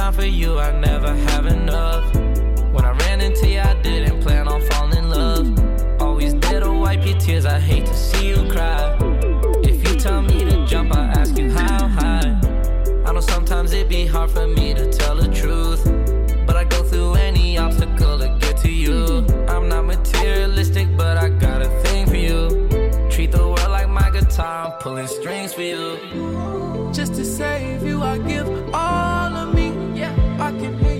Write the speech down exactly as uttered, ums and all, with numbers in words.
time for you, I never have enough. When I ran into you, I didn't plan on falling in love. Always there to wipe your tears, I hate to see you cry. If you tell me to jump, I ask you how high. I know sometimes it be hard for me to tell the truth, but I go through any obstacle to get to you. I'm not materialistic, but I got a thing for you. Treat the world like my guitar, I'm pulling strings for you. Just to save you, I give all of me. Yeah, I can hear